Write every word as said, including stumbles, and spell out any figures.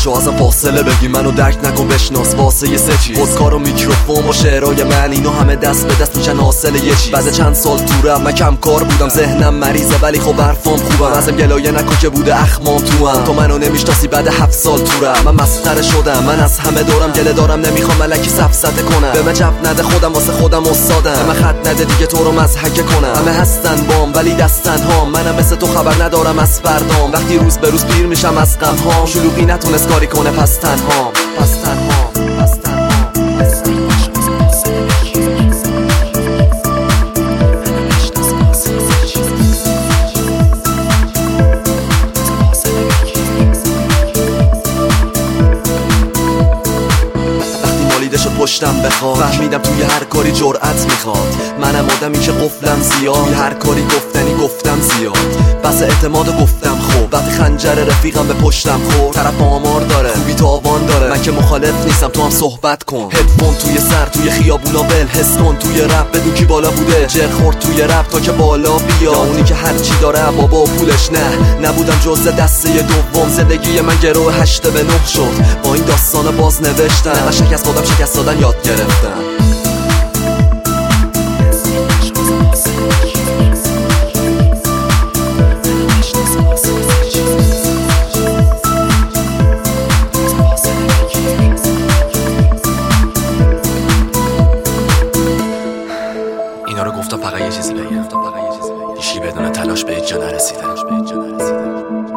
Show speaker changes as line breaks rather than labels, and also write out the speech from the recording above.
نشو ازم فاصله بگی، منو درک نکن بشناس واسه یه سه چیز. خودکار و میکروفون و شعرهای من، اینو همه دست به دست میشن حاصل یه چیز. بعد چند سال تو رپ من کم کار بودم، ذهنم مریضه ولی خب حرفام خوبم. ازم گلایه نکن که بوده اخمام تو هم، تو منو نمیشناسی بعد هفت سال تو رپ. من مسخره شدم، من از همه دورم گله دارم، نمیخوام ملکی سفسطه کنم. به من جب نده خودم واسه خودم استادم، به من خط نده دیگه تو رو مضحکه کنم. همه هستن بام ولی دستن هام، منم مثل تو خبر ندارم از فردام. وقتی روز به روز پیر میشم از غم هام، شلوغی نتونست کاری کنه پس تنهام، پس تنهام، پس تنهام. پشتم بخواد، فهمیدم توی هر کاری جرأت میخواد. منم آدمی که قفلم زیاد، توی هر کاری گفتنی گفتم زیاد. بس اعتماد گفتم خوب، وقتی خنجر رفیقم به پشتم خورد. طرف آمار داره، خوبی تاوان داره، من که مخالف نیستم تو هم صحبت کن. هدفون توی سر، توی خیابونا ول حس کن. توی رپ بدون کی بالا بوده، جر خورد توی رپ تا که بالا بیا. اونی که هر چی داره بابا پولش نه، نبودم جزء دسته دوم. زندگی من گرو هشت به نه شد، با این داستان باز نوشتم. من شکست خودم شکست دادن یاد گرفتم. اینا رو گفتم فقط یه چیزی بگم، هیچکی بدون تلاش به هیچ جا نرسیده.